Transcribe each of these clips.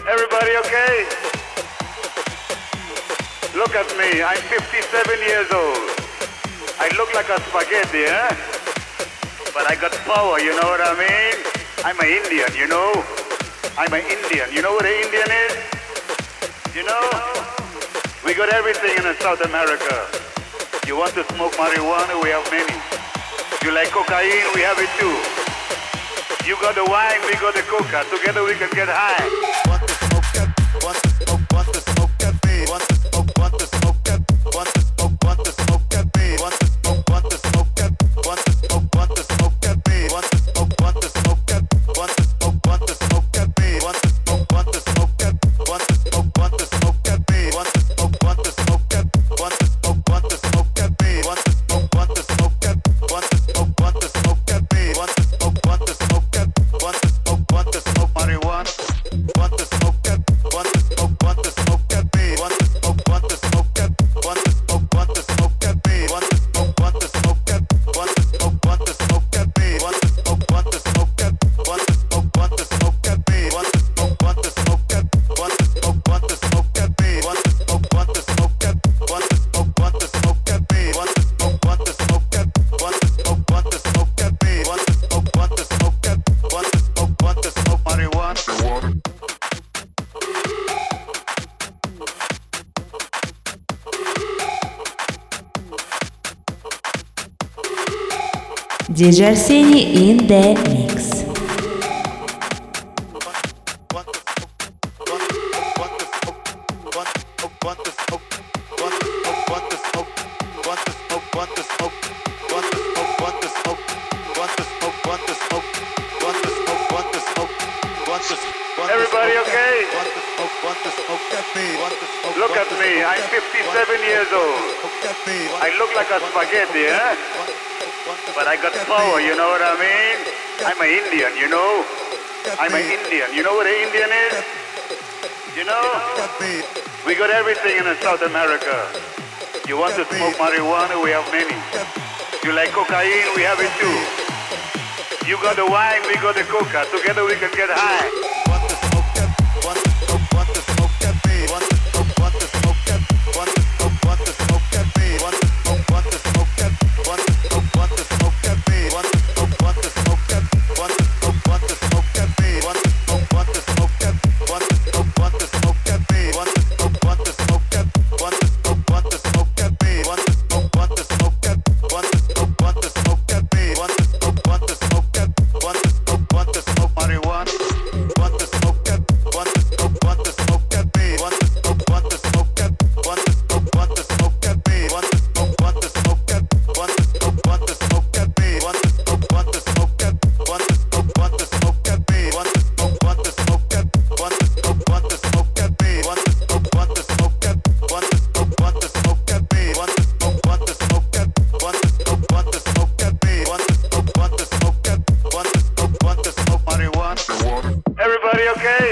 Everybody okay? Look at me, I'm 57 years old. I look like a spaghetti, eh? But I got power, you know what I mean? I'm an Indian, you know? I'm an Indian. You know what an Indian is? You know? We got everything in South America. You want to smoke marijuana? We have many. You like cocaine? We have it too. You got the wine, we got the coca. Together we can get high. Want to smoke that? Want to smoke? Want to smoke that weed? Want to smoke? Want to smoke that? Want to smoke? Want to smoke that weed? Want to smoke? Want to smoke that? Want to smoke? Want to smoke that weed? Want to smoke? Want to smoke that? Want to smoke? Want to smoke that weed? Want to smoke? Want to smoke that? Want to smoke? Want to smoke that weed? Want to smoke? Want to smoke that? Want to smoke? Want to smoke that weed? Want to smoke? Want to smoke that? Want to smoke? Want to smoke that weed? Want to smoke? Want to smoke that? Want to smoke? Want to smoke marijuana? Want to smoke that? Want to smoke? Want to smoke that weed? Want to smoke? Want to smoke that? Want to smoke? Want to smoke that weed? Want to smoke? Want to smoke that? Want to smoke? Want to smoke that weed? Want to smoke? Want to smoke that? Want to smoke? Want to smoke that weed? Want to smoke? Want to smoke that? Want to smoke? Want to smoke that weed? Want to smoke? Want to smoke that? Want to smoke? Want to smoke that weed? Want to smoke? Want to smoke that? Want to smoke? Want to smoke that weed? Want to smoke? Want to smoke that? Want to smoke? Want to smoke marijuana? DJ Arseni in the mix. Everybody okay? Look at me, I'm 57 years old. I look like a spaghetti, eh? But I got power, you know what I mean? I'm an Indian, you know? I'm an Indian. You know what an Indian is? You know? We got everything in South America. You want to smoke marijuana? We have many. You like cocaine? We have it too. You got the wine, we got the coca. Together we can get high. Want to smoke that? Want to smoke? Want to smoke that weed? Want to smoke? Want to smoke that? Want to smoke? Want to smoke that weed? Want to smoke? Want to smoke that? Want to smoke? Want to smoke that weed? Want to smoke? Want to smoke that? Want to smoke? Want to smoke that weed? Want to smoke? Want to smoke that? Want to smoke? Want to smoke that weed? Want to smoke? Want to smoke that? Want to smoke? Want to smoke that weed? Want to smoke? Want to smoke that? Want to smoke? Want to smoke that weed? Want to smoke? Want to smoke that? Want to smoke? Want to smoke marijuana? Want to smoke that? Want to smoke? Want to smoke that weed? Want to smoke? Want to smoke that? Want to smoke? Want to smoke that weed? Want to smoke? Want to smoke that? Want to smoke? Want to smoke that weed? Want to smoke? Want to smoke that? Want to smoke? Want to smoke that weed? Want to smoke? Want to smoke that? Want to smoke? Want to smoke that weed? Want to smoke? Want to smoke that? Want to smoke? Want to smoke that weed? Want to smoke? Want to smoke that? Want to smoke? Want to smoke that weed? Want to smoke? Want to smoke that? Want to smoke? Want to smoke marijuana? Everybody okay?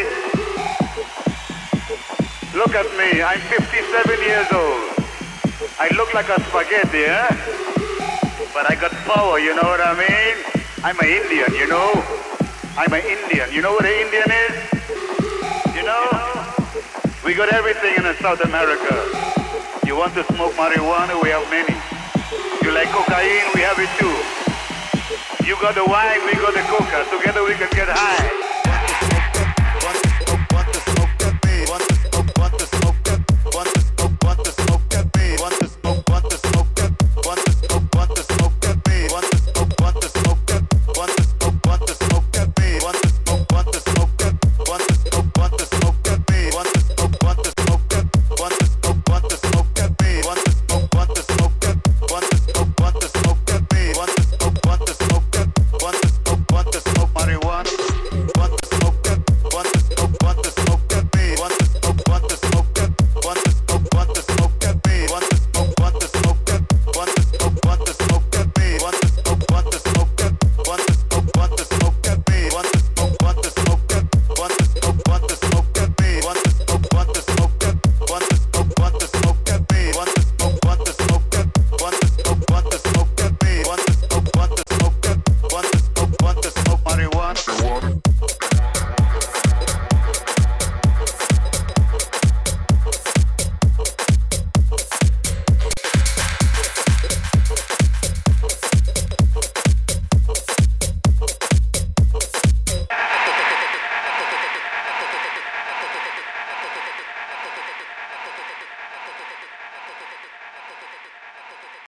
Look at me, I'm 57 years old. I look like a spaghetti, eh? But I got power, you know what I mean? I'm an Indian, you know? I'm an Indian. You know what an Indian is? You know? We got everything in South America. You want to smoke marijuana? We have many. You like cocaine? We have it too. You got the wine, we got the coca. Together we can get high.